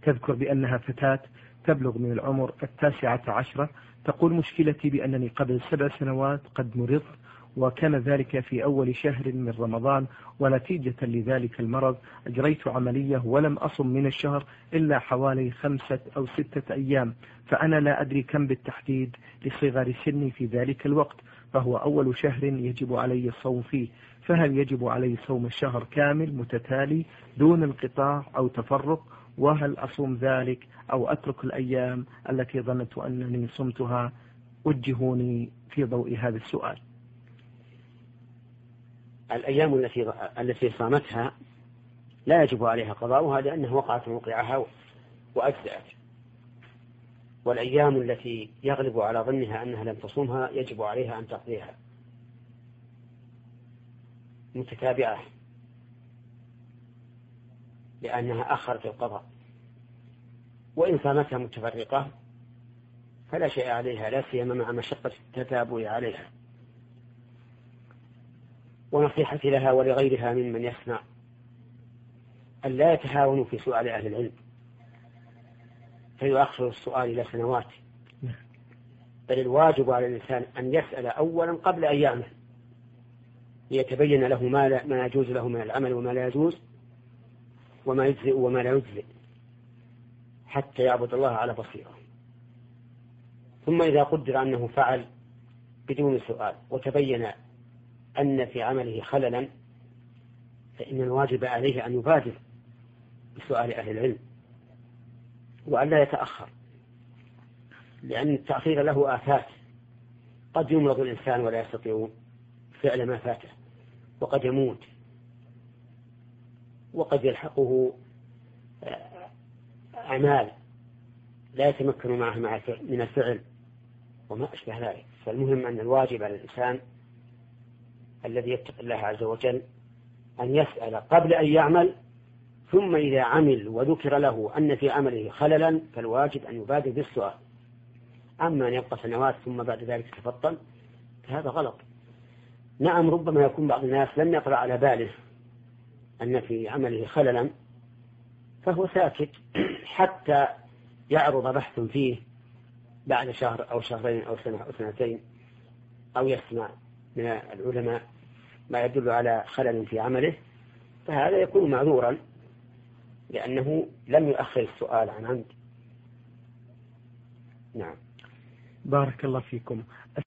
تذكر بأنها فتاة تبلغ من العمر 19. تقول: مشكلتي بأنني قبل 7 سنوات قد مرضت، وكان ذلك في أول شهر من رمضان، ونتيجة لذلك المرض أجريت عملية ولم أصم من الشهر إلا حوالي 5 أو 6 أيام، فأنا لا أدري كم بالتحديد لصغر سني في ذلك الوقت، فهو أول شهر يجب علي الصوم فيه، فهل يجب علي صوم الشهر كامل متتالي دون انقطاع أو تفرق؟ وهل أصوم ذلك أو أترك الأيام التي ظننت أنني صمتها؟ وجهوني في ضوء هذا السؤال. الأيام التي صامتها لا يجب عليها قضاؤها لأنها وقعت موقعها وأجزأت، والأيام التي يغلب على ظنها أنها لم تصومها يجب عليها أن تقضيها متتابعة لأنها أخرت القضاء، وإن صامتها متفرقة فلا شيء عليها، لا سيما مع مشقة التتابع عليها. ونصيحتي لها ولغيرها ممن يسمع أن لا يتهاونوا في سؤال أهل العلم فيؤخر السؤال إلى سنوات، بل الواجب على الإنسان أن يسأل أولا قبل أن يعمل ليتبين له ما يجوز له من العمل وما لا يجوز، وما يجزئ وما لا يجزئ، حتى يعبد الله على بصيرة. ثم إذا قدر أنه فعل بدون سؤال وتبين أن في عمله خللا، فإن الواجب عليه أن يبادر بسؤال أهل العلم وأن لا يتأخر، لأن التأخير له آفات، قد يمرض الإنسان ولا يستطيع فعل ما فاته، وقد يموت، وقد يلحقه أعمال لا يتمكن معها من الفعل وما أشبه ذلك. فالمهم أن الواجب على الإنسان الذي يتقي الله عز وجل أن يسأل قبل أن يعمل، ثم إذا عمل وذكر له أن في عمله خللا فالواجب أن يبادر بالسؤال. أما أن يبقى سنوات ثم بعد ذلك تفضل فهذا غلط. نعم، ربما يكون بعض الناس لم يقرأ على باله أن في عمله خللا فهو ساكت حتى يعرض بحث فيه بعد شهر أو شهرين أو سنة أو سنتين، أو يسمع من العلماء ما يدل على خلل في عمله، فهذا يكون معذورا لأنه لم يؤخر السؤال عن عمد. نعم. بارك الله فيكم.